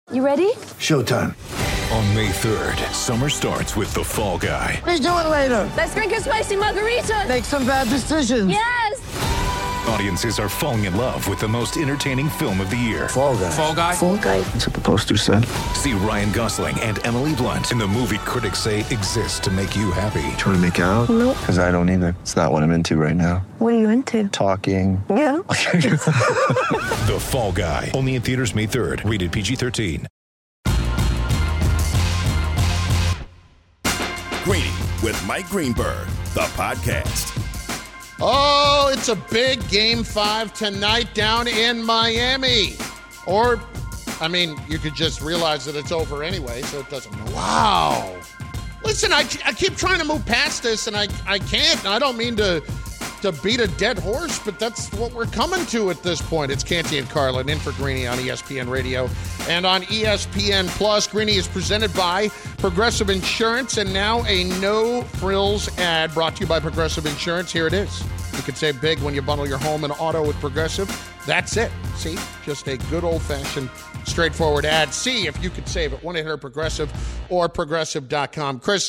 You ready? Showtime. On May 3rd, summer starts with The Fall Guy. Let's do it later. Let's drink a spicy margarita. Make some bad decisions. Yes! Audiences are falling in love with the most entertaining film of the year. Fall Guy. Fall Guy? Fall Guy. That's what the poster said. See Ryan Gosling and Emily Blunt in the movie critics say exists to make you happy. Trying to make it out? Nope. Because I don't either. It's not what I'm into right now. What are you into? Talking. Yeah. The Fall Guy. Only in theaters May 3rd. Rated PG-13. Greeny with Mike Greenberg, the podcast. Oh, it's a big Game 5 tonight down in Miami. Or, I mean, you could just realize that it's over anyway, so it doesn't matter. Wow. Listen, I keep trying to move past this, and I can't. I don't mean to beat a dead horse, but that's what we're coming to at this point. It's Canty and Carlin in for Greeny on ESPN Radio and on ESPN Plus. Greeny is presented by Progressive Insurance, and now a no-frills ad brought to you by Progressive Insurance. Here it is. You can save big when you bundle your home and auto with Progressive. That's it. See? Just a good old-fashioned, straightforward ad. See if you could save it. 1-800-PROGRESSIVE or Progressive.com. Chris,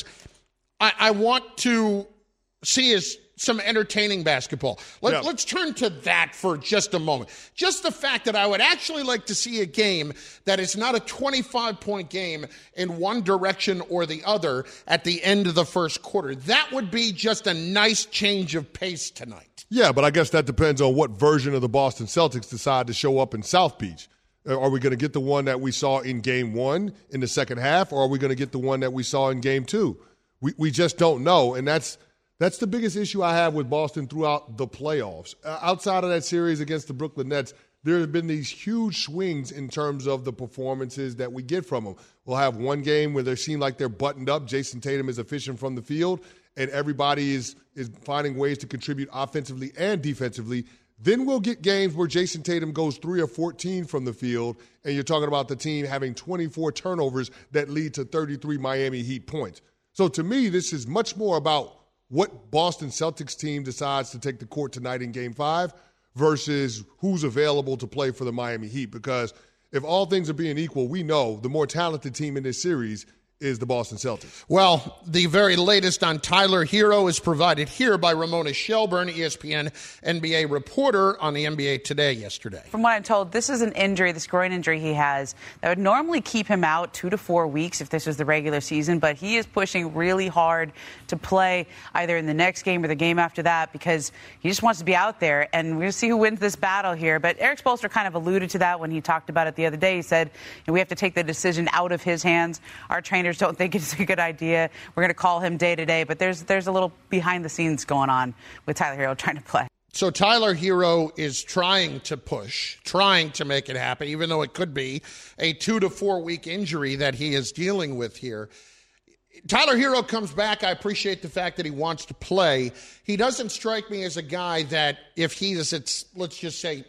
I want to see some entertaining basketball. Let's turn to that for just a moment. Just the fact that I would actually like to see a game that is not a 25-point game in one direction or the other at the end of the first quarter. That would be just a nice change of pace tonight. Yeah, but I guess that depends on what version of the Boston Celtics decide to show up in South Beach. Are we going to get the one that we saw in Game 1 in the second half, or are we going to get the one that we saw in Game 2? We just don't know, and that's the biggest issue I have with Boston throughout the playoffs. Outside of that series against the Brooklyn Nets, there have been these huge swings in terms of the performances that we get from them. We'll have one game where they seem like they're buttoned up. Jason Tatum is efficient from the field, and everybody is finding ways to contribute offensively and defensively. Then we'll get games where Jason Tatum goes 3 or 14 from the field, and you're talking about the team having 24 turnovers that lead to 33 Miami Heat points. So to me, this is much more about what Boston Celtics team decides to take the court tonight in Game 5 versus who's available to play for the Miami Heat. Because if all things are being equal, we know the more talented team in this series is the Boston Celtics. Well, the very latest on Tyler Hero is provided here by Ramona Shelburne, ESPN NBA reporter on the NBA Today yesterday. From what I'm told, this is an injury, this groin injury he has, that would normally keep him out 2 to 4 weeks if this was the regular season, but he is pushing really hard to play either in the next game or the game after that because he just wants to be out there, and we're going to see who wins this battle here. But Eric Spoelstra kind of alluded to that when he talked about it the other day. He said, we have to take the decision out of his hands. Our trainers don't think it's a good idea. We're going to call him day to day, but there's a little behind the scenes going on with Tyler Hero trying to play. So Tyler Hero is trying to push, trying to make it happen, even though it could be a 2 to 4 week injury that he is dealing with here. Tyler Hero comes back. I appreciate the fact that he wants to play. He doesn't strike me as a guy that if he is at, let's just say,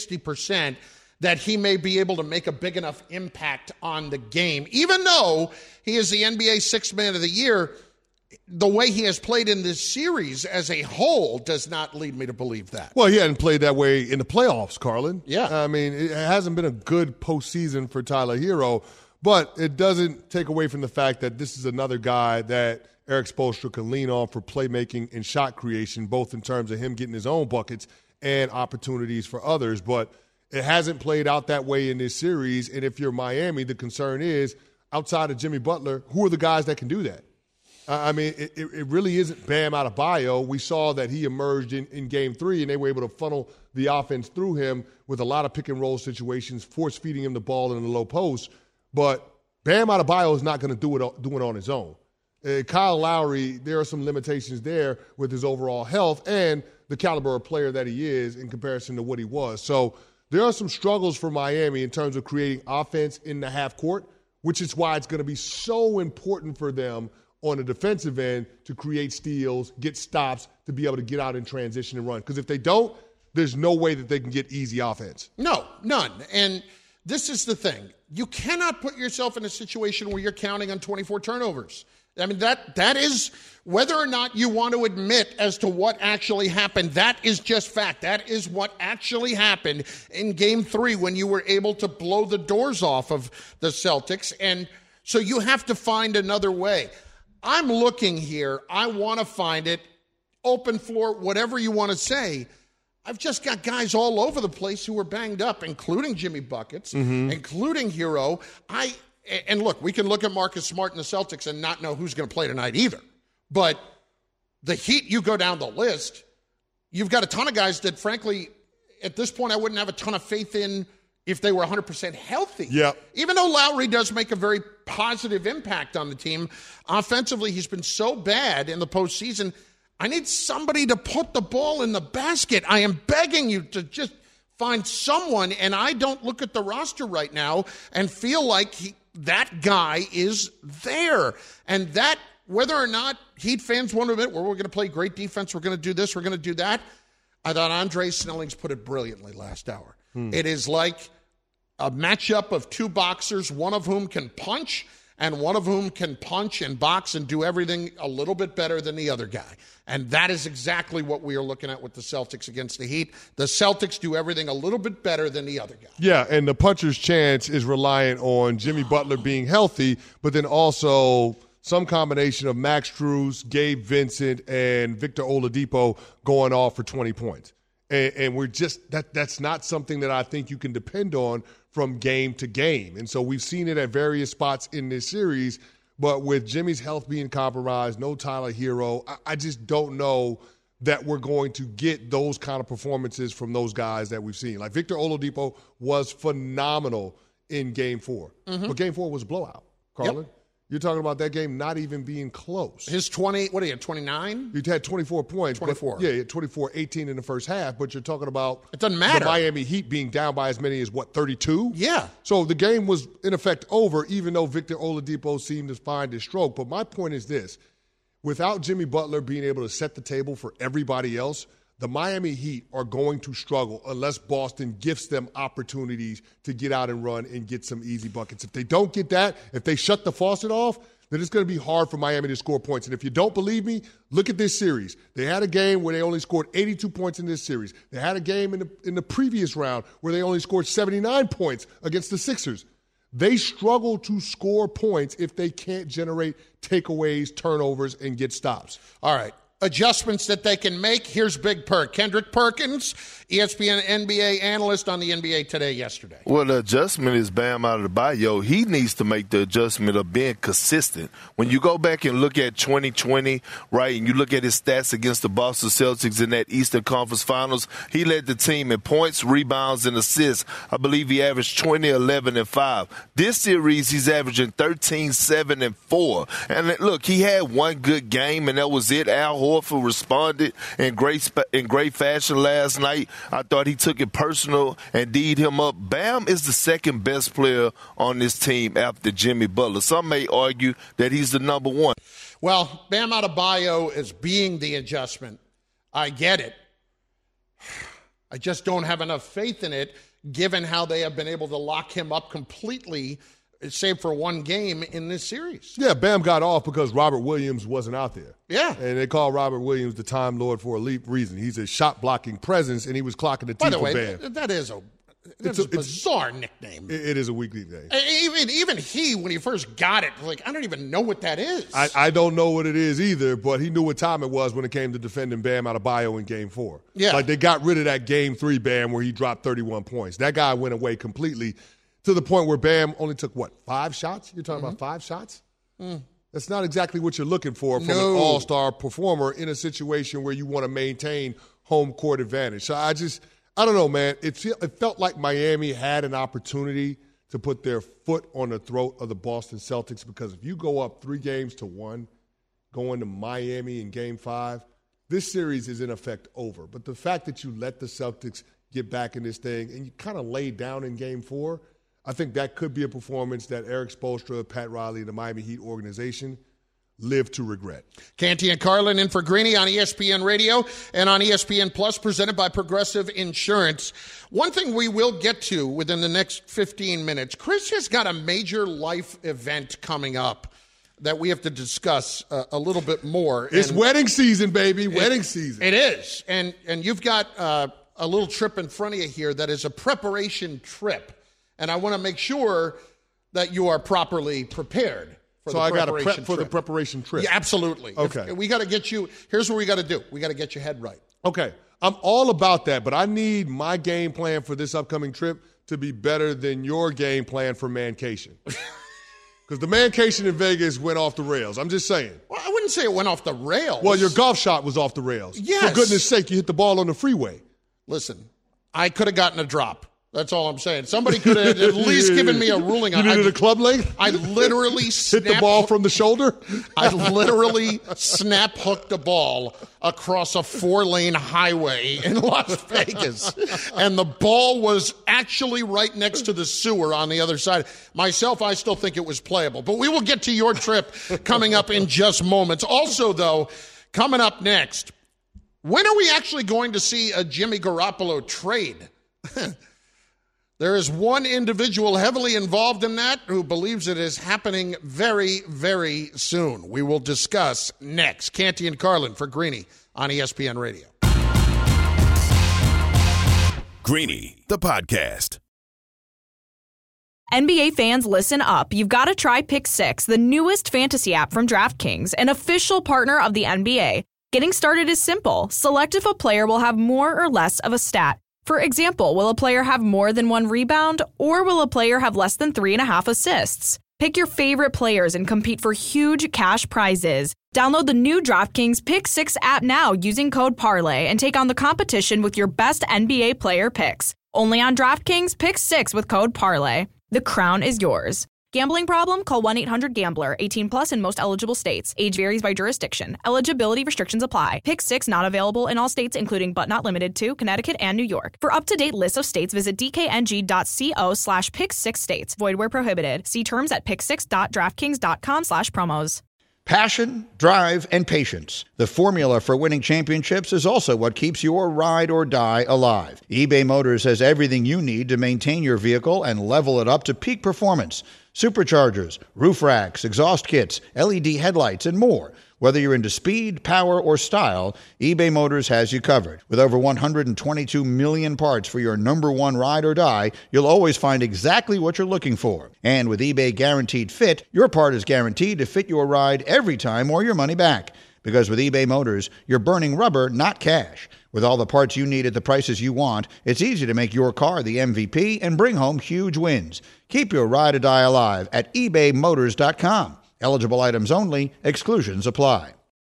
60%, that he may be able to make a big enough impact on the game. Even though he is the NBA Sixth Man of the Year, the way he has played in this series as a whole does not lead me to believe that. Well, he hadn't played that way in the playoffs, Carlin. Yeah. I mean, it hasn't been a good postseason for Tyler Hero, but it doesn't take away from the fact that this is another guy that Eric Spoelstra can lean on for playmaking and shot creation, both in terms of him getting his own buckets and opportunities for others. But it hasn't played out that way in this series, and if you're Miami, the concern is, outside of Jimmy Butler, who are the guys that can do that? I mean, it really isn't Bam Adebayo. We saw that he emerged in Game 3, and they were able to funnel the offense through him with a lot of pick-and-roll situations, force-feeding him the ball in the low post. But Bam Adebayo is not going to do it on his own. Kyle Lowry, there are some limitations there with his overall health and the caliber of player that he is in comparison to what he was. So there are some struggles for Miami in terms of creating offense in the half court, which is why it's going to be so important for them on the defensive end to create steals, get stops, to be able to get out in transition and run. Because if they don't, there's no way that they can get easy offense. No, none. And this is the thing. You cannot put yourself in a situation where you're counting on 24 turnovers. I mean, that is, whether or not you want to admit as to what actually happened, that is just fact. That is what actually happened in Game 3 when you were able to blow the doors off of the Celtics. And so you have to find another way. I'm looking here. I want to find it. Open floor, whatever you want to say. I've just got guys all over the place who are banged up, including Jimmy Buckets, including Hero. And look, we can look at Marcus Smart and the Celtics and not know who's going to play tonight either. But the Heat, you go down the list, you've got a ton of guys that, frankly, at this point, I wouldn't have a ton of faith in if they were 100% healthy. Yep. Even though Lowry does make a very positive impact on the team, offensively, he's been so bad in the postseason. I need somebody to put the ball in the basket. I am begging you to just find someone, and I don't look at the roster right now and feel like that guy is there. And that, whether or not Heat fans want to admit, well, we're going to play great defense, we're going to do this, we're going to do that. I thought Andre Snelling's put it brilliantly last hour. It is like a matchup of two boxers, one of whom can punch and one of whom can punch and box and do everything a little bit better than the other guy. And that is exactly what we are looking at with the Celtics against the Heat. The Celtics do everything a little bit better than the other guy. Yeah, and the puncher's chance is reliant on Jimmy Butler being healthy, but then also some combination of Max Strus, Gabe Vincent, and Victor Oladipo going off for 20 points. And we're just that's not something that I think you can depend on from game to game. And so we've seen it at various spots in this series, but with Jimmy's health being compromised, no Tyler Hero, I just don't know that we're going to get those kind of performances from those guys that we've seen. Like Victor Oladipo was phenomenal in Game 4. But Game 4 was a blowout, Carlin. Yep. You're talking about that game not even being close. His 20, what are you, 29? He had 24 points. 24. Yeah, 24-18 in the first half, but you're talking about it doesn't matter. The Miami Heat being down by as many as, 32? Yeah. So the game was, in effect, over, even though Victor Oladipo seemed to find his stroke. But my point is this. Without Jimmy Butler being able to set the table for everybody else, the Miami Heat are going to struggle unless Boston gives them opportunities to get out and run and get some easy buckets. If they don't get that, if they shut the faucet off, then it's going to be hard for Miami to score points. And if you don't believe me, look at this series. They had a game where they only scored 82 points in this series. They had a game in the previous round where they only scored 79 points against the Sixers. They struggle to score points if they can't generate takeaways, turnovers, and get stops. All right. Adjustments that they can make. Here's Big Perk. Kendrick Perkins, ESPN NBA analyst on the NBA Today yesterday. Well, the adjustment is Bam Adebayo. He needs to make the adjustment of being consistent. When you go back and look at 2020, right, and you look at his stats against the Boston Celtics in that Eastern Conference Finals, he led the team in points, rebounds, and assists. I believe he averaged 20, 11, and 5. This series, he's averaging 13, 7, and 4. And look, he had one good game, and that was it. Al Horford responded in great fashion last night. I thought he took it personal and D'd him up. Bam is the second best player on this team after Jimmy Butler. Some may argue that he's the number one. Well, Bam Adebayo is being the adjustment. I get it. I just don't have enough faith in it, given how they have been able to lock him up completely, save for one game in this series. Yeah, Bam got off because Robert Williams wasn't out there. Yeah. And they call Robert Williams the Time Lord for a reason. He's a shot-blocking presence, and he was clocking the T for Bam. That is a bizarre nickname. It is a weak nickname. Even he, when he first got it, was like, I don't even know what that is. I don't know what it is either, but he knew what time it was when it came to defending Bam Adebayo in Game 4. Yeah. Like, they got rid of that Game 3 Bam where he dropped 31 points. That guy went away completely, to the point where Bam only took, 5 shots? You're talking about 5 shots? That's not exactly what you're looking for from an all-star performer in a situation where you want to maintain home court advantage. So I don't know, man. It felt like Miami had an opportunity to put their foot on the throat of the Boston Celtics, because if you go up 3-1, going to Miami in Game 5, this series is in effect over. But the fact that you let the Celtics get back in this thing and you kind of laid down in Game 4, I think that could be a performance that Eric Spoelstra, Pat Riley, and the Miami Heat organization live to regret. Canty and Carlin in for Greeny on ESPN Radio and on ESPN Plus, presented by Progressive Insurance. One thing we will get to within the next 15 minutes, Chris has got a major life event coming up. that we have to discuss a little bit more. It's wedding season, baby. Wedding season. It is. And you've got a little trip in front of you here that is a preparation trip. And I want to make sure that you are properly prepared for the preparation trip. So I got to prep for the preparation trip. Yeah, absolutely. Okay. We got to get you – here's what we got to do. We got to get your head right. Okay. I'm all about that, but I need my game plan for this upcoming trip to be better than your game plan for Mancation. Because the Mancation in Vegas went off the rails. I'm just saying. Well, I wouldn't say it went off the rails. Well, your golf shot was off the rails. Yes. For goodness sake, you hit the ball on the freeway. Listen, I could have gotten a drop. That's all I'm saying. Somebody could have at least given me a ruling on it. You needed a club length? I literally hit the ball from the shoulder? I literally snap hooked a ball across a 4-lane highway in Las Vegas. And the ball was actually right next to the sewer on the other side. Myself, I still think it was playable. But we will get to your trip coming up in just moments. Also, though, coming up next, when are we actually going to see a Jimmy Garoppolo trade? There is one individual heavily involved in that who believes it is happening very, very soon. We will discuss next. Canty and Carlin for Greeny on ESPN Radio. Greeny, the podcast. NBA fans, listen up. You've got to try Pick 6, the newest fantasy app from DraftKings, an official partner of the NBA. Getting started is simple. Select if a player will have more or less of a stat. For example, will a player have more than 1 rebound, or will a player have less than 3.5 assists? Pick your favorite players and compete for huge cash prizes. Download the new DraftKings Pick 6 app now using code PARLAY and take on the competition with your best NBA player picks. Only on DraftKings Pick 6 with code PARLAY. The crown is yours. Gambling problem? Call 1-800-GAMBLER. 18 plus in most eligible states. Age varies by jurisdiction. Eligibility restrictions apply. Pick 6 not available in all states, including but not limited to Connecticut and New York. For up-to-date lists of states, visit dkng.co/pick6states. Void where prohibited. See terms at pick6.draftkings.com/promos. Passion, drive, and patience. The formula for winning championships is also what keeps your ride or die alive. eBay Motors has everything you need to maintain your vehicle and level it up to peak performance. Superchargers, roof racks, exhaust kits, LED headlights, and more. Whether you're into speed, power, or style, eBay Motors has you covered. With over 122 million parts for your number one ride or die, you'll always find exactly what you're looking for. And with eBay Guaranteed Fit, your part is guaranteed to fit your ride every time or your money back. Because with eBay Motors, you're burning rubber, not cash. With all the parts you need at the prices you want, it's easy to make your car the MVP and bring home huge wins. Keep your ride or die alive at ebaymotors.com. Eligible items only. Exclusions apply.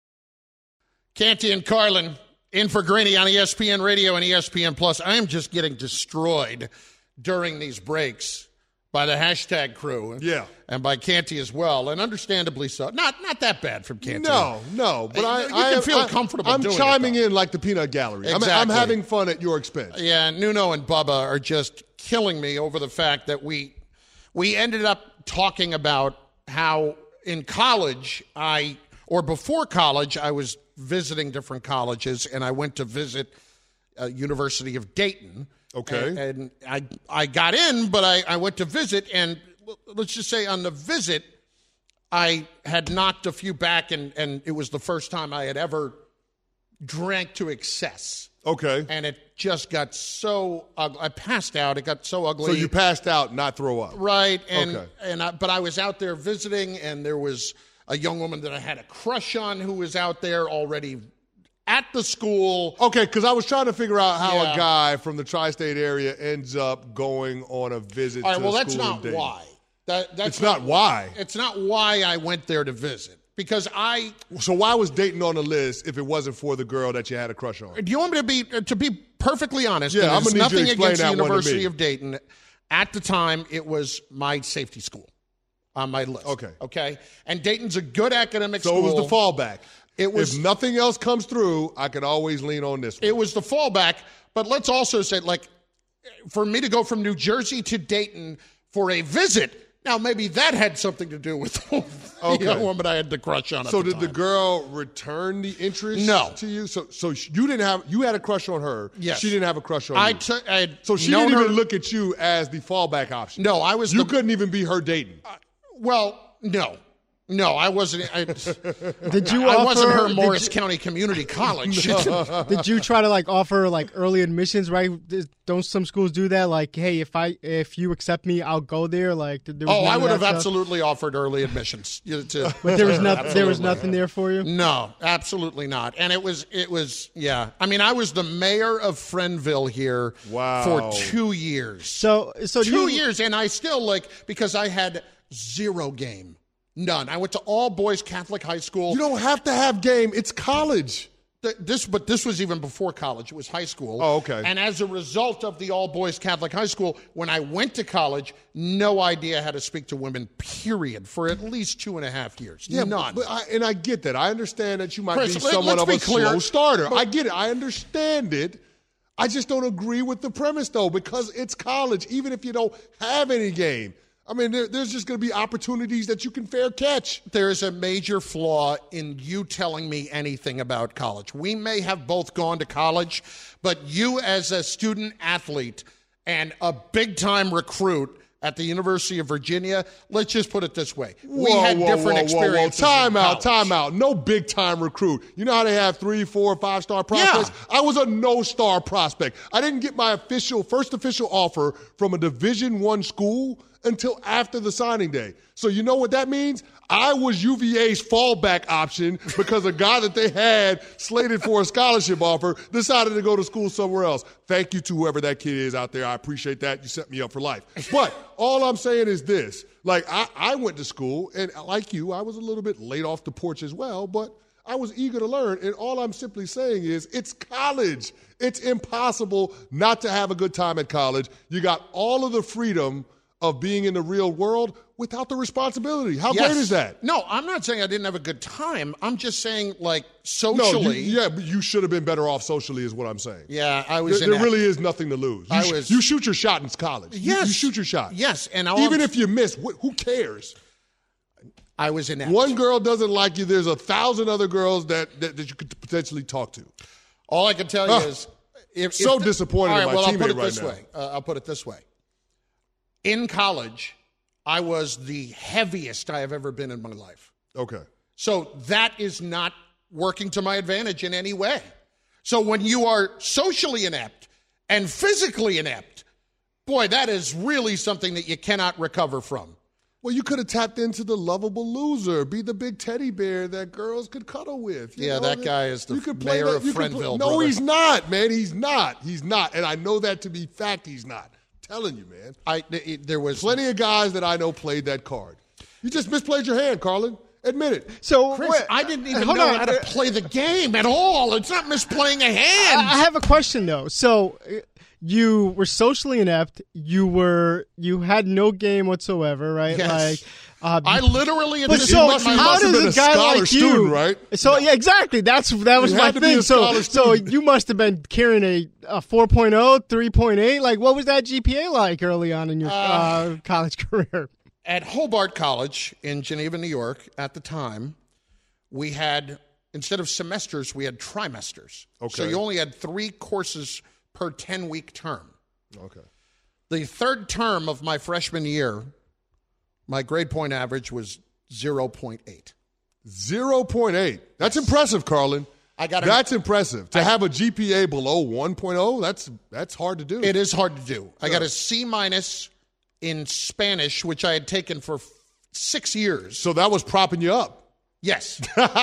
Canty and Carlin in for Greeny on ESPN Radio and ESPN Plus. I am just getting destroyed during these breaks by the hashtag crew. Yeah. And by Canty as well, and understandably so. Not that bad from Canty. No, but you can feel comfortable I'm doing it. I'm chiming in like the peanut gallery. Exactly. I'm having fun at your expense. Yeah, Nuno and Bubba are just killing me over the fact that we ended up talking about how in college, before college, I was visiting different colleges, and I went to visit University of Dayton. Okay. And I got in, but I went to visit, and let's just say on the visit, I had knocked a few back, and it was the first time I had ever drank to excess. Okay. And it just got so ugly. I passed out. It got so ugly. So you passed out, not throw up. Right. Okay. But I was out there visiting, and there was a young woman that I had a crush on who was out there already at the school. Okay, because I was trying to figure out how a guy from the tri-state area ends up going on a visit to a school in Dayton. All right, well, that's not why. It's not why. It's not why I went there to visit. Because So why was Dayton on the list if it wasn't for the girl that you had a crush on? Do you want me to be perfectly honest? Yeah, I'm there's going to need you to nothing explain against that the one to University me. of Dayton. At the time, it was my safety school on my list. Okay. And Dayton's a good academic school. So it was the fallback. It was, if nothing else comes through, I could always lean on this one. It was the fallback. But let's also say, for me to go from New Jersey to Dayton for a visit, now maybe that had something to do with the young woman I had the crush on. So did the girl return the interest to you? So you had a crush on her. Yes. She didn't have a crush on you. So she known didn't even her, look at you as the fallback option. No, I was. You couldn't even be her dating. Well, no. No, I wasn't. Did you? I wasn't her Morris County Community College. Did you try to offer early admissions? Right? Don't some schools do that? Like, hey, if you accept me, I'll go there. I would have absolutely offered early admissions. But there was nothing there for you. No, absolutely not. And it was. Yeah. I mean, I was the mayor of Friendville here for 2 years. So 2 years, and I still because I had zero game. None. I went to all boys Catholic high school. You don't have to have game. It's college. But this was even before college. It was high school. Oh, okay. And as a result of the all boys Catholic high school, when I went to college, no idea how to speak to women, period, for at least 2.5 years. Yeah, none. But I get that. I understand that you might Chris, be somewhat of a slow starter. But, I get it. I understand it. I just don't agree with the premise, though, because it's college, even if you don't have any game. I mean, there's just going to be opportunities that you can fair catch. There is a major flaw in you telling me anything about college. We may have both gone to college, but you as a student athlete and a big-time recruit at the University of Virginia, let's just put it this way. We had different experiences. Time out. No big-time recruit. You know how they have 3, 4, 5-star prospects? Yeah. I was a no-star prospect. I didn't get my first official offer from a Division I school until after the signing day. So you know what that means? I was UVA's fallback option because a guy that they had slated for a scholarship offer decided to go to school somewhere else. Thank you to whoever that kid is out there. I appreciate that. You set me up for life. But all I'm saying is this. I went to school, and like you, I was a little bit late off the porch as well, but I was eager to learn, and all I'm simply saying is it's college. It's impossible not to have a good time at college. You got all of the freedom of being in the real world without the responsibility. How great is that? No, I'm not saying I didn't have a good time. I'm just saying, socially. No, but you should have been better off socially is what I'm saying. Yeah, I was There really is nothing to lose. You shoot your shot in college. Yes. You shoot your shot. Yes. And even if you miss, who cares? I was inept. One girl doesn't like you. There's 1,000 other girls that you could potentially talk to. All I can tell you is... disappointed in my teammate right now. I'll put it this way. In college, I was the heaviest I have ever been in my life. Okay. So that is not working to my advantage in any way. So when you are socially inept and physically inept, boy, that is really something that you cannot recover from. Well, you could have tapped into the lovable loser, be the big teddy bear that girls could cuddle with. That guy is the mayor of Friendville. No, he's not, man. He's not. He's not. And I know that to be fact he's not. Telling you, man. There was plenty of guys that I know played that card. You just misplayed your hand, Carlin. Admit it. So, Chris, I didn't even know how to play the game at all. It's not misplaying a hand. I have a question, though. So, you were socially inept. You had no game whatsoever, right? Yes. I literally. But so how does a guy like you? Right? So yeah, exactly. That was my thing. So you must have been carrying a 4.0, 3.8. What was that GPA like early on in your college career? At Hobart College in Geneva, New York, at the time, we had, instead of semesters, we had trimesters. Okay. So you only had 3 courses per 10-week term. Okay. The third term of my freshman year, my grade point average was 0.8. 0.8. That's impressive, Carlin. That's impressive. To have a GPA below 1.0, that's hard to do. It is hard to do. I got a C- in Spanish, which I had taken for 6 years. So that was propping you up. Yes.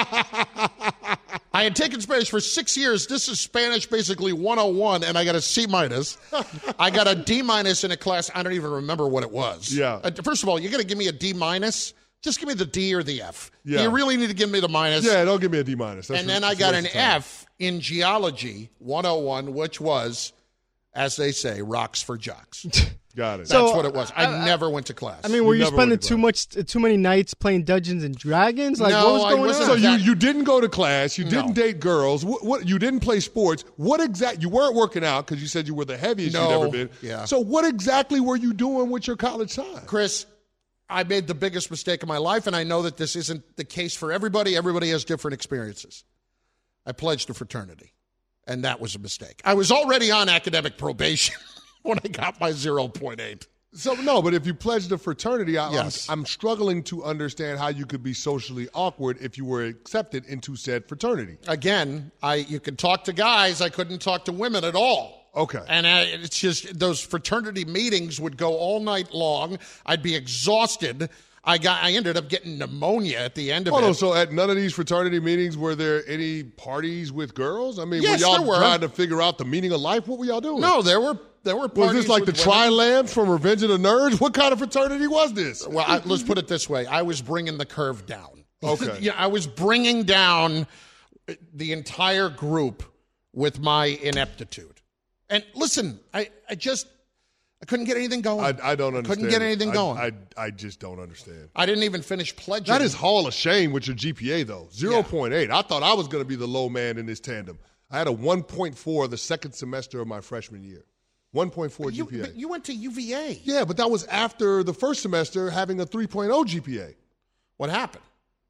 I had taken Spanish for 6 years. This is Spanish basically 101, and I got a C-. I got a D- in a class. I don't even remember what it was. Yeah. First of all, you're going to give me a D-. Just give me the D or the F. Yeah. You really need to give me the minus. Yeah, don't give me a D-. And then I got an F in Geology 101, which was, as they say, rocks for jocks. Got it. That's what it was. I never went to class. I mean, were you spending too many nights playing Dungeons and Dragons? No, what was going on? So you didn't go to class. You didn't date girls. What you didn't play sports. You weren't working out because you said you were the heaviest you'd ever been. Yeah. So what exactly were you doing with your college time? Chris, I made the biggest mistake of my life, and I know that this isn't the case for everybody. Everybody has different experiences. I pledged a fraternity, and that was a mistake. I was already on academic probation when I got my 0.8. So no, but if you pledged a fraternity, Yes. I'm struggling to understand how you could be socially awkward if you were accepted into said fraternity. Again, you could talk to guys. I couldn't talk to women at all. Okay. And it's just those fraternity meetings would go all night long. I'd be exhausted. I ended up getting pneumonia at the end of it. So at none of these fraternity meetings were there any parties with girls? I mean, Yes, were y'all there were. trying to figure out the meaning of life? What were y'all doing? No, there were parties. Was this like the with women. Tri-Lambs from Revenge of the Nerds? What kind of fraternity was this? Well, let's put it this way. I was bringing the curve down. Okay. Yeah, I was bringing down the entire group with my ineptitude. And listen, I couldn't get anything going. I don't understand. Couldn't get anything going. I just don't understand. I didn't even finish pledging. That is Hall of Shame with your GPA, though. 0.8. I thought I was going to be the low man in this tandem. I had a 1.4 the second semester of my freshman year. 1.4 GPA. But you went to UVA. Yeah, but that was after the first semester having a 3.0 GPA. What happened?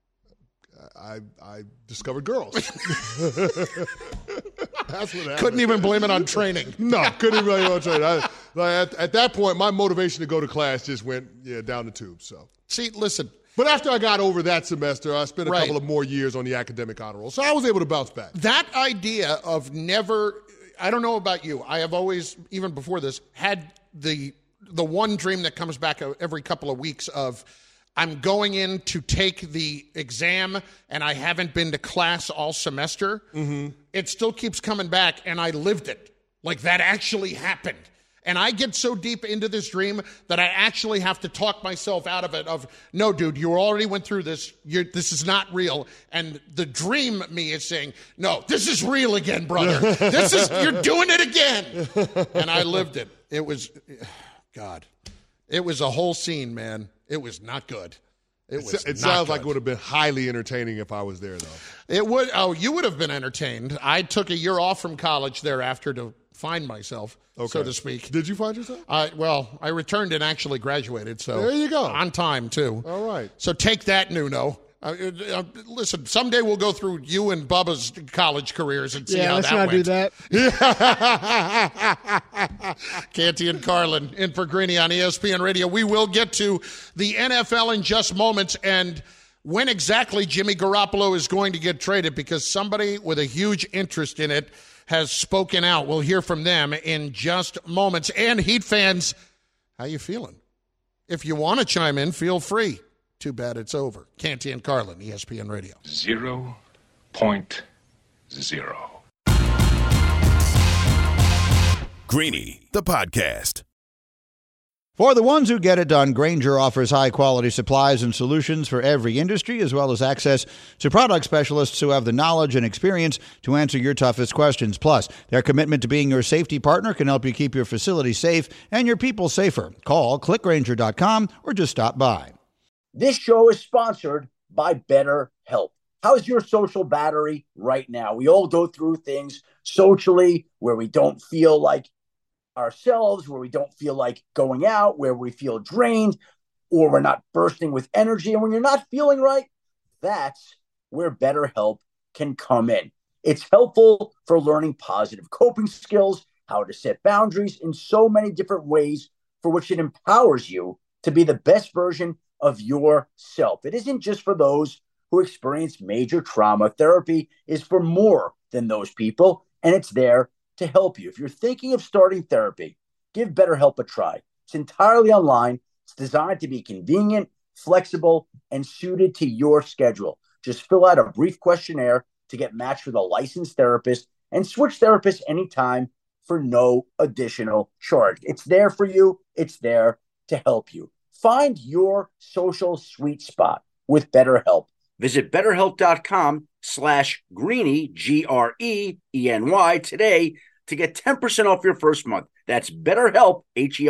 I discovered girls. That's what happened. Couldn't even blame it on training. No, couldn't even blame it on training. At that point, my motivation to go to class just went down the tube. So see, listen. But after I got over that semester, I spent a couple of more years on the academic honor roll. So I was able to bounce back. That idea of never, I don't know about you. I have always, even before this, had the one dream that comes back every couple of weeks of, I'm going in to take the exam and I haven't been to class all semester. Mm-hmm. It still keeps coming back, and I lived it. Like that actually happened. And I get so deep into this dream that I actually have to talk myself out of it of, no, dude, you already went through this. This is not real. And the dream me is saying, no, this is real again, brother. You're doing it again. And I lived it. It was, God, it was a whole scene, man. It was not good. It sounds like it would have been highly entertaining if I was there, though. It would. Oh, you would have been entertained. I took a year off from college thereafter to find myself, so to speak. Did you find yourself? I returned and actually graduated. So there you go. On time, too. All right. So take that, Nuno. Listen, someday we'll go through you and Bubba's college careers and see how that went. let's not do that. Canty and Carlin in for Greeny on ESPN Radio. We will get to the NFL in just moments and when exactly Jimmy Garoppolo is going to get traded, because somebody with a huge interest in it has spoken out. We'll hear from them in just moments. And Heat fans, how you feeling? If you want to chime in, feel free. Too bad it's over. Canty and Carlin, ESPN Radio. 0.0. Greeny, the podcast. For the ones who get it done, Grainger offers high-quality supplies and solutions for every industry, as well as access to product specialists who have the knowledge and experience to answer your toughest questions. Plus, their commitment to being your safety partner can help you keep your facility safe and your people safer. Call, clickgrainger.com, or just stop by. This show is sponsored by BetterHelp. How's your social battery right now? We all go through things socially where we don't feel like ourselves, where we don't feel like going out, where we feel drained, or we're not bursting with energy. And when you're not feeling right, that's where BetterHelp can come in. It's helpful for learning positive coping skills, how to set boundaries in so many different ways, for which it empowers you to be the best version of yourself. It isn't just for those who experience major trauma. Therapy is for more than those people, and it's there to help you. If you're thinking of starting therapy, give BetterHelp a try. It's entirely online. It's designed to be convenient, flexible, and suited to your schedule. Just fill out a brief questionnaire to get matched with a licensed therapist and switch therapists anytime for no additional charge. It's there for you. It's there to help you. Find your social sweet spot with BetterHelp. Visit BetterHelp.com/Greeny, GREENY today to get 10% off your first month. That's BetterHelp,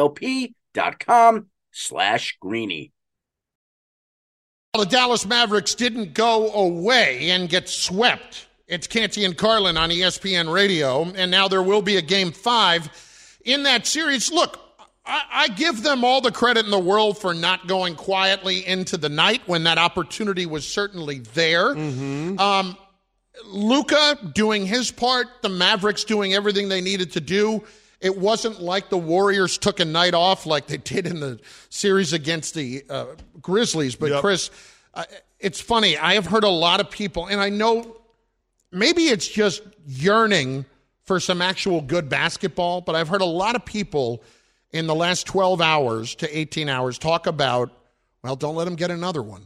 HELP.com/Greeny. The Dallas Mavericks didn't go away and get swept. It's Canty and Carlin on ESPN Radio, and now there will be a Game 5 in that series. Look, I give them all the credit in the world for not going quietly into the night when that opportunity was certainly there. Mm-hmm. Luka doing his part, the Mavericks doing everything they needed to do. It wasn't like the Warriors took a night off like they did in the series against the Grizzlies. But, Chris, it's funny. I have heard a lot of people, and I know maybe it's just yearning for some actual good basketball, but I've heard a lot of people in the last 12 hours to 18 hours talk about, well, don't let them get another one.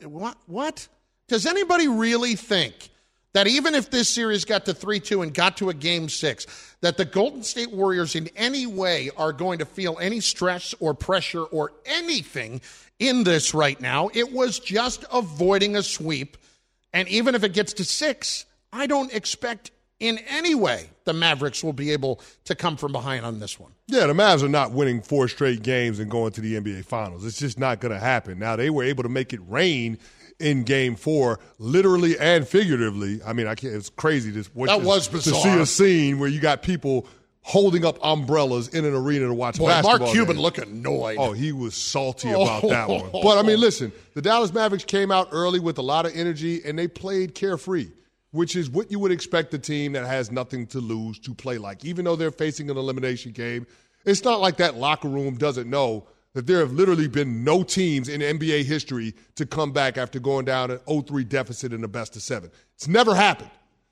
What? Does anybody really think that even if this series got to 3-2 and got to a Game 6, that the Golden State Warriors in any way are going to feel any stress or pressure or anything in this right now? It was just avoiding a sweep. And even if it gets to 6, I don't expect in any way the Mavericks will be able to come from behind on this one. Yeah, the Mavs are not winning 4 straight games and going to the NBA Finals. It's just not going to happen. Now, they were able to make it rain in Game 4, literally and figuratively. I mean, it's crazy to see a scene where you got people holding up umbrellas in an arena to watch basketball. Mark Cuban looked annoyed. Oh, he was salty about that one. But, I mean, listen, the Dallas Mavericks came out early with a lot of energy, and they played carefree, which is what you would expect a team that has nothing to lose to play like. Even though they're facing an elimination game, it's not like that locker room doesn't know that there have literally been no teams in NBA history to come back after going down an 0-3 deficit in the best of 7. It's never happened.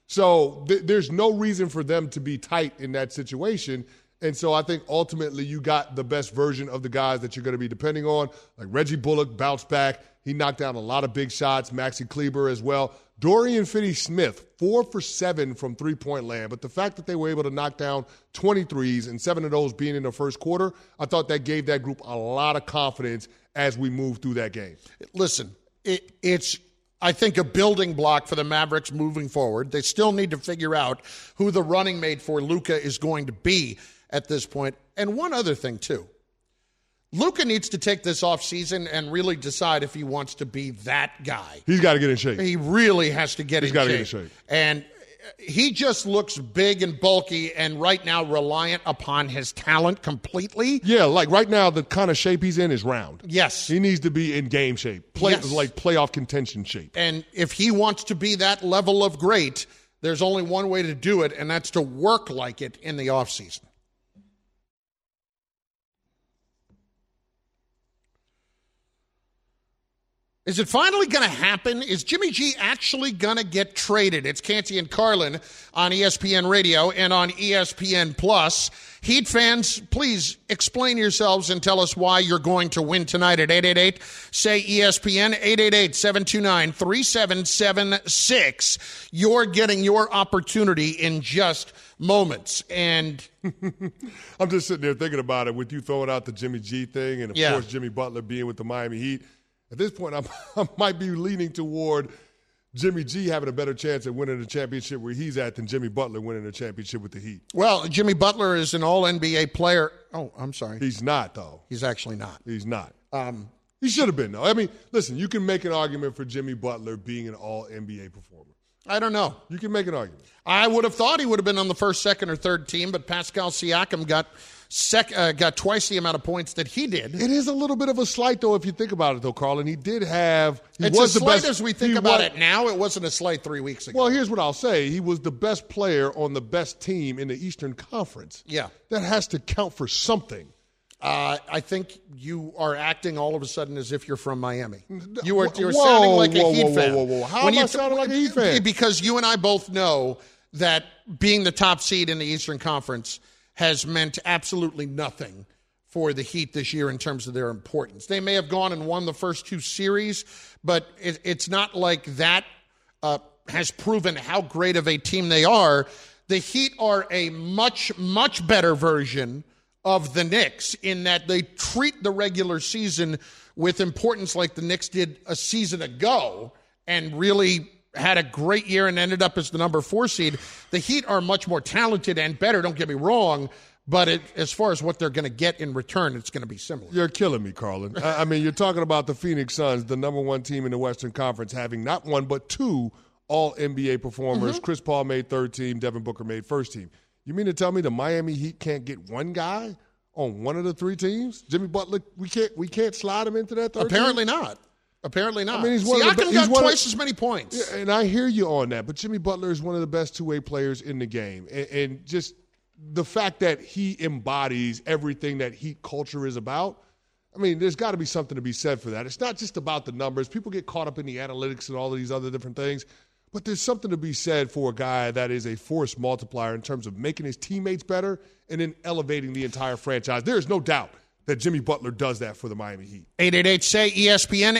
So there's no reason for them to be tight in that situation. And so I think ultimately you got the best version of the guys that you're going to be depending on. Like Reggie Bullock bounced back. He knocked down a lot of big shots. Maxi Kleber as well. Dorian Finney-Smith, 4 for 7 from three-point land. But the fact that they were able to knock down 23s and 7 of those being in the first quarter, I thought that gave that group a lot of confidence as we move through that game. Listen, it's, I think, a building block for the Mavericks moving forward. They still need to figure out who the running mate for Luka is going to be at this point. And one other thing, too. Luka needs to take this offseason and really decide if he wants to be that guy. He's got to get in shape. He really has to get in shape. He's got to get in shape. And he just looks big and bulky and right now reliant upon his talent completely. Yeah, like right now the kind of shape he's in is round. Yes. He needs to be in game shape, like playoff contention shape. And if he wants to be that level of great, there's only one way to do it, and that's to work like it in the offseason. Is it finally going to happen? Is Jimmy G actually going to get traded? It's Canty and Carlin on ESPN Radio and on ESPN Plus. Heat fans, please explain yourselves and tell us why you're going to win tonight at 888-SAY-ESPN, 888-729-3776. You're getting your opportunity in just moments. And I'm just sitting there thinking about it with you throwing out the Jimmy G thing and, of course, Jimmy Butler being with the Miami Heat. At this point, I might be leaning toward Jimmy G having a better chance at winning the championship where he's at than Jimmy Butler winning the championship with the Heat. Well, Jimmy Butler is an all-NBA player. Oh, I'm sorry. He's not, though. He's actually not. He's not. He should have been, though. I mean, listen, you can make an argument for Jimmy Butler being an all-NBA performer. I don't know. You can make an argument. I would have thought he would have been on the first, second, or third team, but Pascal Siakam got twice the amount of points that he did. It is a little bit of a slight, though, if you think about it, though, Carl. And he did have – It's as slight as we think about it now. It wasn't a slight 3 weeks ago. Well, here's what I'll say. He was the best player on the best team in the Eastern Conference. Yeah. That has to count for something. I think you are acting all of a sudden as if you're from Miami. You're sounding like a Heat fan. How am I sounding like a Heat fan? Because you and I both know that being the top seed in the Eastern Conference has meant absolutely nothing for the Heat this year in terms of their importance. They may have gone and won the first 2 series, but it's not like that has proven how great of a team they are. The Heat are a much, much better version of the Knicks in that they treat the regular season with importance like the Knicks did a season ago and really had a great year and ended up as the number 4 seed. The Heat are much more talented and better, don't get me wrong, but as far as what they're going to get in return, it's going to be similar. You're killing me, Carlin. I mean, you're talking about the Phoenix Suns, the number 1 team in the Western Conference, having not 1 but 2 all-NBA performers. Mm-hmm. Chris Paul made 3rd team, Devin Booker made 1st team. You mean to tell me the Miami Heat can't get 1 guy on 1 of the 3 teams? Jimmy Butler, we can't slide him into that 3rd Apparently team? not. Apparently not. I mean, Siakam got twice as many points. Yeah, and I hear you on that, but Jimmy Butler is one of the best two-way players in the game. And just the fact that he embodies everything that Heat culture is about, I mean, there's got to be something to be said for that. It's not just about the numbers. People get caught up in the analytics and all of these other different things, but there's something to be said for a guy that is a force multiplier in terms of making his teammates better and then elevating the entire franchise. There is no doubt that Jimmy Butler does that for the Miami Heat. 888-SAY-ESPN,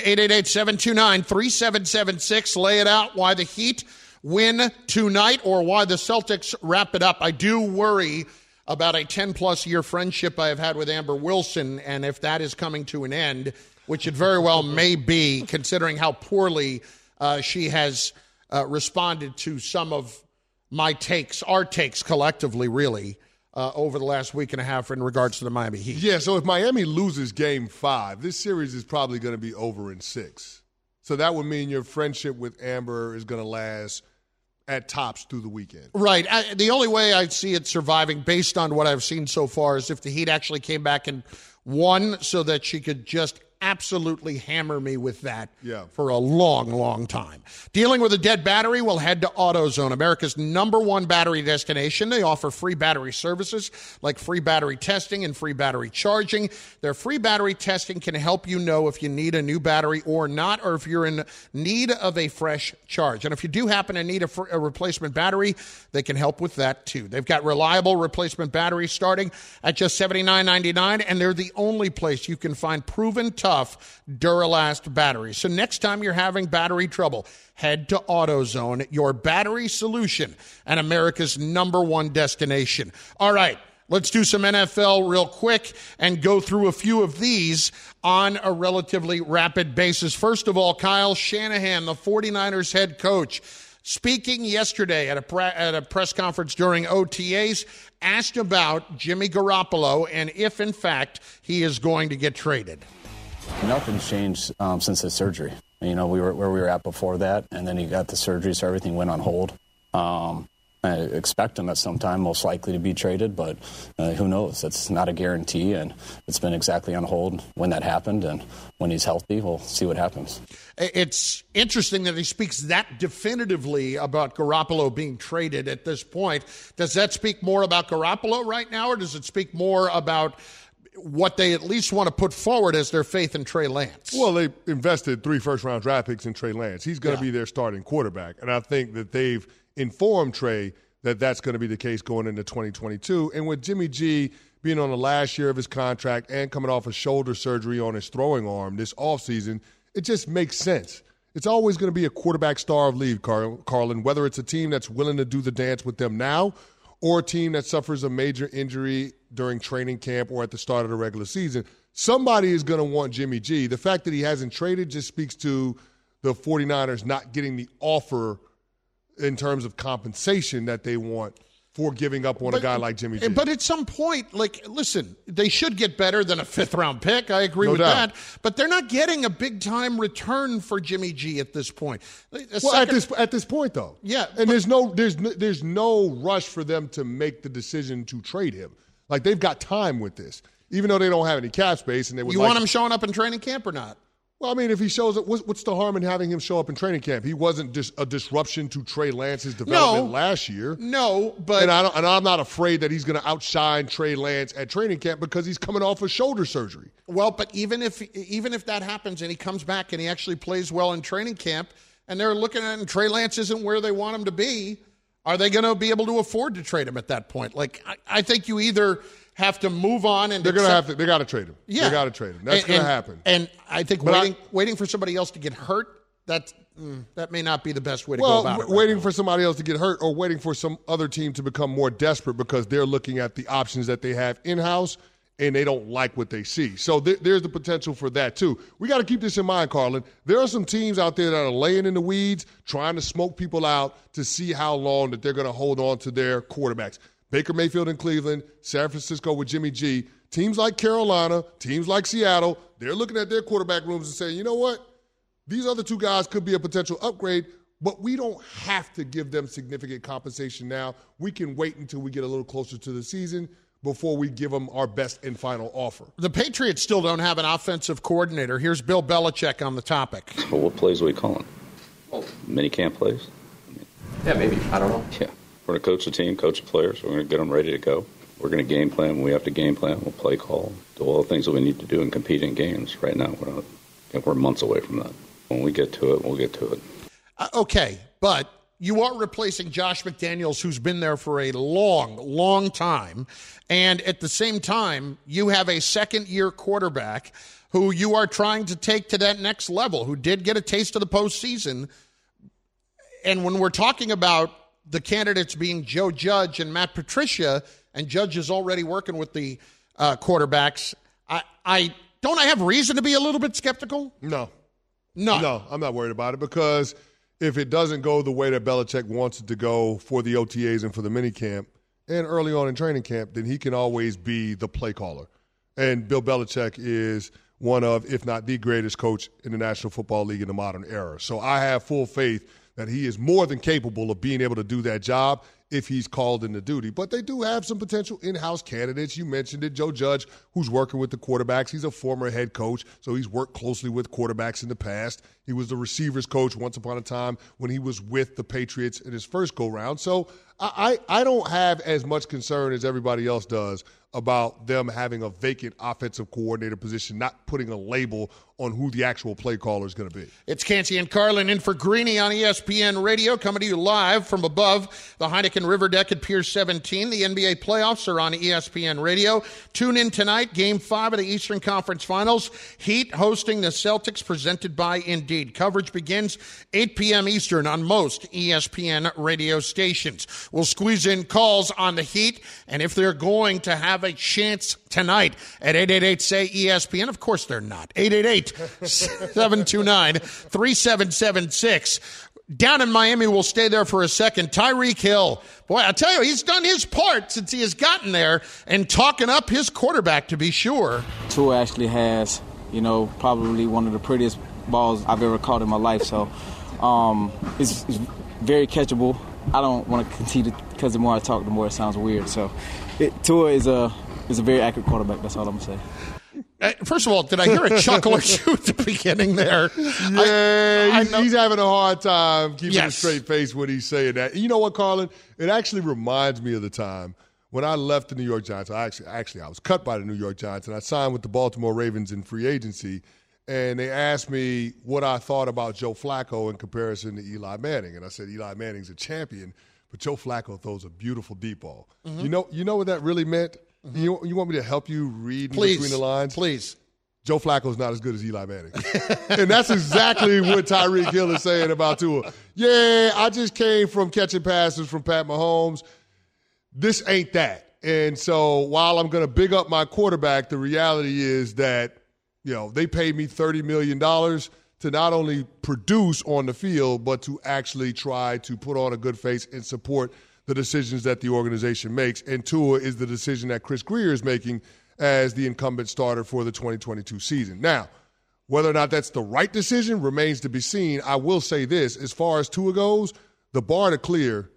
888-729-3776. Lay it out why the Heat win tonight or why the Celtics wrap it up. I do worry about a 10-plus year friendship I have had with Amber Wilson, and if that is coming to an end, which it very well may be, considering how poorly she has responded to some of my takes, our takes collectively, really, over the last week and a half in regards to the Miami Heat. Yeah, so if Miami loses Game 5, this series is probably going to be over in 6. So that would mean your friendship with Amber is going to last at tops through the weekend. Right. The only way I see it surviving, based on what I've seen so far, is if the Heat actually came back and won so that she could just absolutely hammer me with that for a long, long time. Dealing with a dead battery? Well, head to AutoZone, America's #1 battery destination. They offer free battery services like free battery testing and free battery charging. Their free battery testing can help you know if you need a new battery or not, or if you're in need of a fresh charge. And if you do happen to need a replacement battery, they can help with that too. They've got reliable replacement batteries starting at just $79.99, and they're the only place you can find proven tough Duralast batteries. So next time you're having battery trouble, head to AutoZone, your battery solution, and America's #1 destination. All right, let's do some NFL real quick and go through a few of these on a relatively rapid basis. First of all, Kyle Shanahan, the 49ers head coach, speaking yesterday at a press conference during OTAs, asked about Jimmy Garoppolo and if, in fact, he is going to get traded. Nothing's changed since his surgery. You know, we were where we were at before that, and then he got the surgery, so everything went on hold. I expect him at some time most likely to be traded, but who knows? That's not a guarantee, and it's been exactly on hold when that happened, and when he's healthy, we'll see what happens. It's interesting that he speaks that definitively about Garoppolo being traded at this point. Does that speak more about Garoppolo right now, or does it speak more about what they at least want to put forward as their faith in Trey Lance? Well, they invested 3 first-round draft picks in Trey Lance. He's going to be their starting quarterback, and I think that they've informed Trey that that's going to be the case going into 2022. And with Jimmy G being on the last year of his contract and coming off a shoulder surgery on his throwing arm this offseason, it just makes sense. It's always going to be a quarterback star of league, Carlin, whether it's a team that's willing to do the dance with them now or a team that suffers a major injury during training camp or at the start of the regular season. Somebody is going to want Jimmy G. The fact that he hasn't traded just speaks to the 49ers not getting the offer in terms of compensation that they want for giving up on a guy like Jimmy G. But at some point, listen, they should get better than a 5th-round pick. I agree with that. But they're not getting a big-time return for Jimmy G at this point. At this point, though. Yeah. And there's no rush for them to make the decision to trade him. Like, they've got time with this, even though they don't have any cap space. And they would want him showing up in training camp or not? Well, I mean, if he shows up, what's the harm in having him show up in training camp? He wasn't just a disruption to Trey Lance's development last year. No, but and I'm not afraid that he's going to outshine Trey Lance at training camp because he's coming off a shoulder surgery. Well, but even if that happens and he comes back and he actually plays well in training camp, and they're looking at him, Trey Lance isn't where they want him to be, are they going to be able to afford to trade him at that point? Like, I think you either have to move on and they got to trade him. Yeah. They got to trade him. That's going to happen. And I think waiting for somebody else to get hurt, that may not be the best way to go about it. Waiting for somebody else to get hurt or waiting for some other team to become more desperate because they're looking at the options that they have in-house and they don't like what they see. So there's the potential for that too. We got to keep this in mind, Carlin. There are some teams out there that are laying in the weeds, trying to smoke people out to see how long that they're going to hold on to their quarterbacks. Baker Mayfield in Cleveland, San Francisco with Jimmy G. Teams like Carolina, teams like Seattle, they're looking at their quarterback rooms and saying, you know what? These other 2 guys could be a potential upgrade, but we don't have to give them significant compensation now. We can wait until we get a little closer to the season before we give them our best and final offer. The Patriots still don't have an offensive coordinator. Here's Bill Belichick on the topic. Well, what plays are we calling? Minicamp plays? Yeah, maybe. I don't know. Yeah. We're going to coach the team, coach the players. We're going to get them ready to go. We're going to game plan when we have to game plan. We'll play call, do all the things that we need to do and compete in games. Right now, we're months away from that. When we get to it, we'll get to it. Okay, but you are replacing Josh McDaniels, who's been there for a long, long time. And at the same time, you have a second-year quarterback who you are trying to take to that next level, who did get a taste of the postseason. And when we're talking about the candidates being Joe Judge and Matt Patricia, and Judge is already working with the quarterbacks, I have reason to be a little bit skeptical? No, No, I'm not worried about it, because if it doesn't go the way that Belichick wants it to go for the OTAs and for the minicamp and early on in training camp, then he can always be the play caller. And Bill Belichick is one of, if not the greatest coach in the National Football League in the modern era. So I have full faith that he is more than capable of being able to do that job if he's called into duty. But they do have some potential in-house candidates. You mentioned it, Joe Judge, who's working with the quarterbacks. He's a former head coach, so he's worked closely with quarterbacks in the past. He was the receivers coach once upon a time when he was with the Patriots in his first go-round. So I don't have as much concern as everybody else does about them having a vacant offensive coordinator position, not putting a label on who the actual play caller is going to be. It's Canty and Carlin in for Greeny on ESPN Radio, coming to you live from above the Heineken River Deck at Pier 17. The NBA playoffs are on ESPN Radio. Tune in tonight, Game 5 of the Eastern Conference Finals. Heat hosting the Celtics, presented by Indeed. Coverage begins 8 p.m. Eastern on most ESPN radio stations. We'll squeeze in calls on the Heat, and if they're going to have a chance tonight at 888-SAY-ESPN. Of course they're not. 888-729-3776. Down in Miami, we'll stay there for a second. Tyreek Hill. Boy, I tell you, he's done his part since he has gotten there and talking up his quarterback, to be sure. Tua actually has, probably one of the prettiest balls I've ever caught in my life. So it's very catchable. I don't want to concede it because the more I talk, the more it sounds weird. So Tua is a very accurate quarterback. That's all I'm going to say. First of all, did I hear a chuckle or two at the beginning there? Yeah, he's having a hard time keeping a straight face when he's saying that. You know what, Carlin? It actually reminds me of the time when I left the New York Giants. I was cut by the New York Giants, and I signed with the Baltimore Ravens in free agency. And they asked me what I thought about Joe Flacco in comparison to Eli Manning. And I said, Eli Manning's a champion, but Joe Flacco throws a beautiful deep ball. Mm-hmm. You know what that really meant? Mm-hmm. You want me to help you read between the lines? Please. Joe Flacco's not as good as Eli Manning. And that's exactly what Tyreek Hill is saying about Tua. Yeah, I just came from catching passes from Pat Mahomes. This ain't that. And so while I'm going to big up my quarterback, the reality is that they paid me $30 million to not only produce on the field, but to actually try to put on a good face and support the decisions that the organization makes. And Tua is the decision that Chris Grier is making as the incumbent starter for the 2022 season. Now, whether or not that's the right decision remains to be seen. I will say this, as far as Tua goes, the bar to clear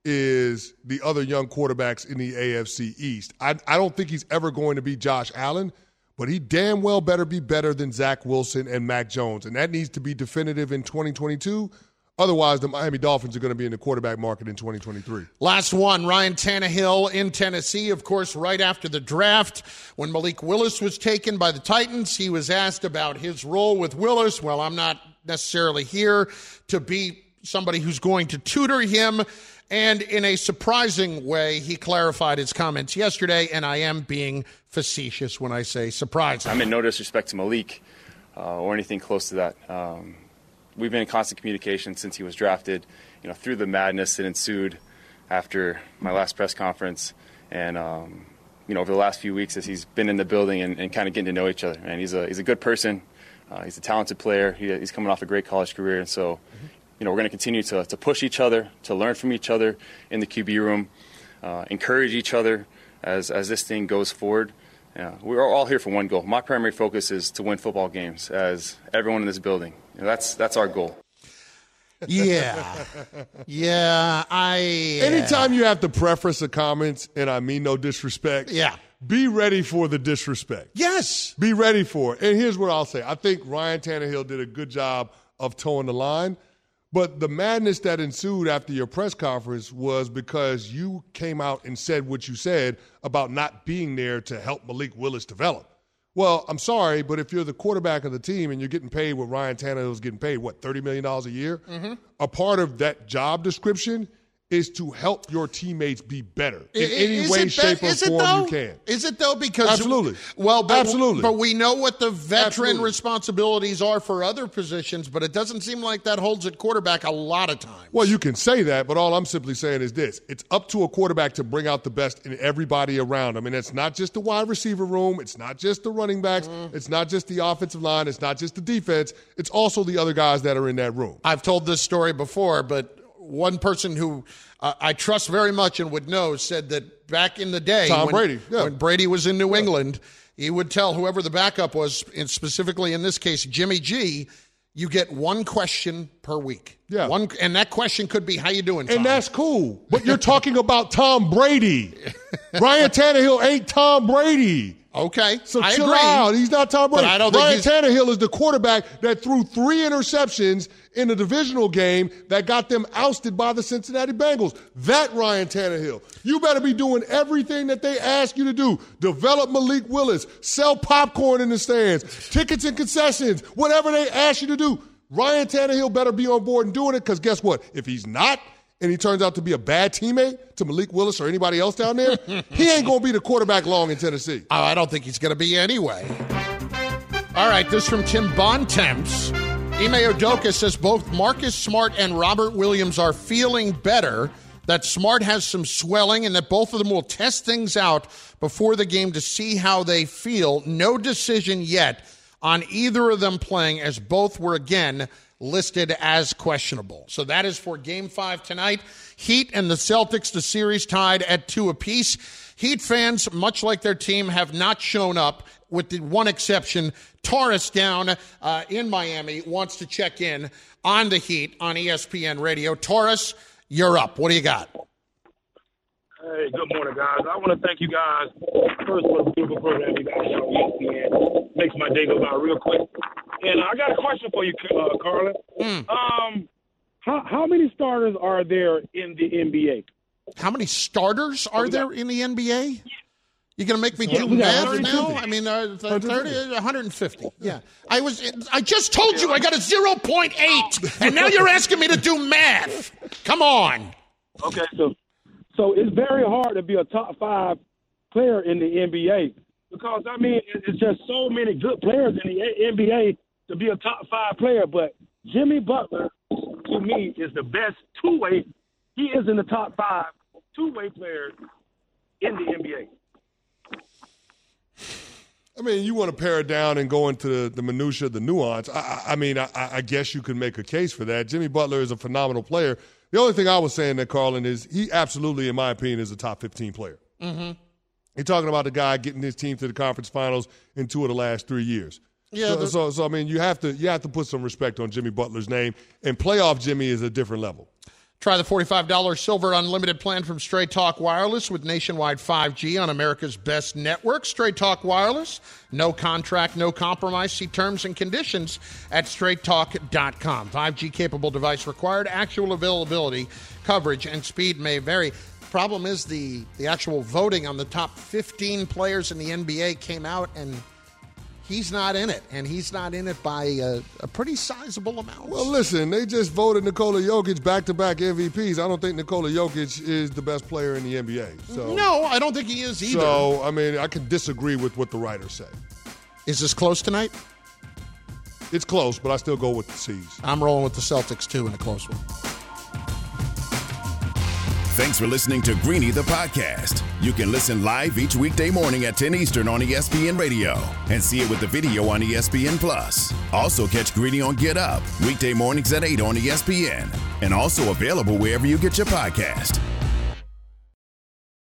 is the other young quarterbacks in the AFC East. I don't think he's ever going to be Josh Allen, but he damn well better be better than Zach Wilson and Mac Jones, and that needs to be definitive in 2022. Otherwise, the Miami Dolphins are going to be in the quarterback market in 2023. Last one, Ryan Tannehill in Tennessee. Of course, right after the draft, when Malik Willis was taken by the Titans, he was asked about his role with Willis. Well, I'm not necessarily here to be somebody who's going to tutor him. And in a surprising way, he clarified his comments yesterday, and I am being facetious when I say surprising. I mean, no disrespect to Malik or anything close to that. We've been in constant communication since he was drafted, through the madness that ensued after my last press conference. And, over the last few weeks as he's been in the building and kind of getting to know each other. And he's a good person. He's a talented player. He's coming off a great college career. And so, we're going to continue to push each other, to learn from each other in the QB room, encourage each other as this thing goes forward. We're all here for one goal. My primary focus is to win football games, as everyone in this building. That's our goal. Anytime you have to preface the comments, and I mean no disrespect, be ready for the disrespect. Yes. Be ready for it. And here's what I'll say. I think Ryan Tannehill did a good job of towing the line. But the madness that ensued after your press conference was because you came out and said what you said about not being there to help Malik Willis develop. Well, I'm sorry, but if you're the quarterback of the team and you're getting paid what Ryan Tannehill's getting paid, what, $30 million a year? Mm-hmm. A part of that job description is to help your teammates be better in any way, shape, or form you can. Is it, though? Because absolutely. Absolutely. But we know what the veteran responsibilities are for other positions, but it doesn't seem like that holds at quarterback a lot of times. Well, you can say that, but all I'm simply saying is this. It's up to a quarterback to bring out the best in everybody around. I mean, it's not just the wide receiver room. It's not just the running backs. It's not just the offensive line. It's not just the defense. It's also the other guys that are in that room. I've told this story before, but one person who I trust very much and would know said that back in the day, when Brady was in New England, he would tell whoever the backup was, and specifically in this case, Jimmy G, you get one question per week. Yeah. And that question could be, how you doing, Tom? And that's cool. But you're talking about Tom Brady. Ryan Tannehill ain't Tom Brady. Okay, so chill out. He's not Tom Brady. Ryan Tannehill is the quarterback that threw 3 interceptions in a divisional game that got them ousted by the Cincinnati Bengals. That Ryan Tannehill. You better be doing everything that they ask you to do. Develop Malik Willis. Sell popcorn in the stands. Tickets and concessions. Whatever they ask you to do. Ryan Tannehill better be on board and doing it, because guess what? If he's not, and he turns out to be a bad teammate to Malik Willis or anybody else down there, he ain't going to be the quarterback long in Tennessee. Oh, I don't think he's going to be anyway. All right, this from Tim Bontemps. Ime Udoka says both Marcus Smart and Robert Williams are feeling better, that Smart has some swelling, and that both of them will test things out before the game to see how they feel. No decision yet on either of them playing, as both were, again, listed as questionable. So that is for Game 5 tonight. Heat and the Celtics, the series tied at 2 apiece. Heat fans, much like their team, have not shown up, with the one exception. Taurus down in Miami wants to check in on the Heat on ESPN Radio. Taurus, you're up. What do you got? Hey, good morning, guys. I want to thank you guys first for the beautiful program you guys have on ESPN. Makes my day go by real quick. And I got a question for you, Carlin. How many starters are there in the NBA? How many starters are there in the NBA? You're going to make me do math now? I mean, 30, 150. Yeah. I just told you I got a 0.8, and now you're asking me to do math. Come on. Okay, so it's very hard to be a top 5 player in the NBA, because, I mean, it's just so many good players in the NBA to be a top 5 player. But Jimmy Butler, to me, is the best two-way. He is in the top 5 two-way players in the NBA. I mean, you want to pare it down and go into the minutia, the nuance. I guess you could make a case for that. Jimmy Butler is a phenomenal player. The only thing I was saying there, Carlin, is he absolutely, in my opinion, is a top 15 player. Mm-hmm. You're talking about the guy getting his team to the conference finals in 2 of the last 3 years. Yeah. So I mean, you have to put some respect on Jimmy Butler's name, and playoff Jimmy is a different level. Try the $45 Silver Unlimited plan from Straight Talk Wireless with nationwide 5G on America's best network. Straight Talk Wireless. No contract, no compromise. See terms and conditions at straighttalk.com. 5G capable device required. Actual availability, coverage, and speed may vary. Problem is the actual voting on the top 15 players in the NBA came out, and he's not in it, and he's not in it by a pretty sizable amount. Well, listen, they just voted Nikola Jokic back-to-back MVPs. I don't think Nikola Jokic is the best player in the NBA. So, no, I don't think he is either. So, I mean, I can disagree with what the writers say. Is this close tonight? It's close, but I still go with the C's. I'm rolling with the Celtics, too, in a close one. Thanks for listening to Greeny the Podcast. You can listen live each weekday morning at 10 Eastern on ESPN Radio and see it with the video on ESPN+. Also catch Greeny on Get Up, weekday mornings at 8 on ESPN, and also available wherever you get your podcast.